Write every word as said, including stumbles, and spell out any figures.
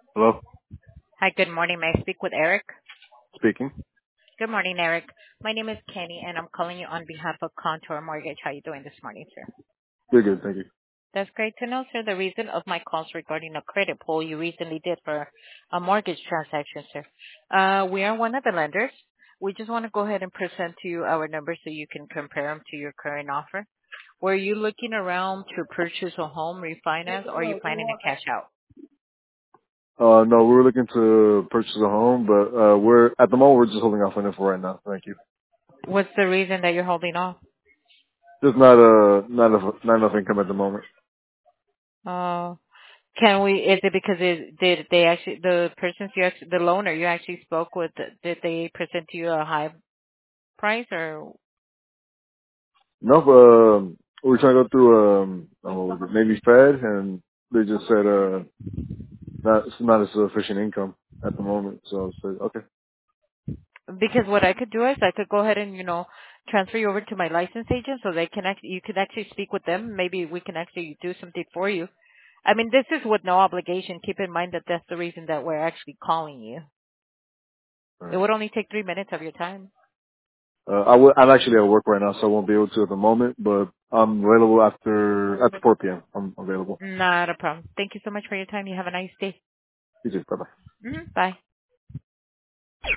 Hello? Hi, good morning. May I speak with Eric? Speaking. Good morning, Eric. My name is Kenny, and I'm calling you on behalf of Contour Mortgage. How are you doing this morning, sir? You're good, thank you. That's great to know, sir. The reason of my call is regarding a credit pull you recently did for a mortgage transaction, sir. Uh, we are one of the lenders. We just want to go ahead and present to you our numbers so you can compare them to your current offer. Were you looking around to purchase a home, refinance, or are you planning to cash out? Uh, no, we were looking to purchase a home, but, uh, we're, at the moment, we're just holding off on it for right now. Thank you. What's the reason that you're holding off? Just not, uh, not enough, not enough income at the moment. Uh, Can we? Is it because it, did they actually the persons you actually, the loaner you actually spoke with? Did they present to you a high price or? No, um, we were trying to go through, um, uh, what was it, maybe Fed, and they just said, uh, not, it's not a sufficient income at the moment. So I said, okay. Because what I could do is I could go ahead and you know transfer you over to my license agent so they can actually you could actually speak with them. Maybe we can actually do something for you. I mean, this is with no obligation. Keep in mind that that's the reason that we're actually calling you. All It right. would only take three minutes of your time. Uh, I w- I'm actually at work right now, so I won't be able to at the moment, but I'm available after, after four p.m. I'm available. Not a problem. Thank you so much for your time. You have a nice day. You too. Bye-bye. Hmm Bye.